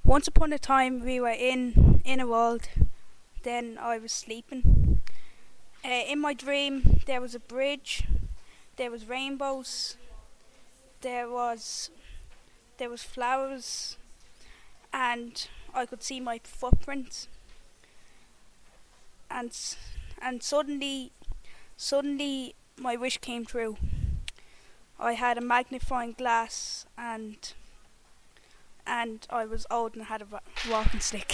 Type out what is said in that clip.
Once upon a time, we were in a world. Then I was sleeping. In my dream, there was a bridge. There was rainbows. There was flowers, and I could see my footprints. And suddenly, my wish came true. I had a magnifying glass, and I was old and had a walking stick.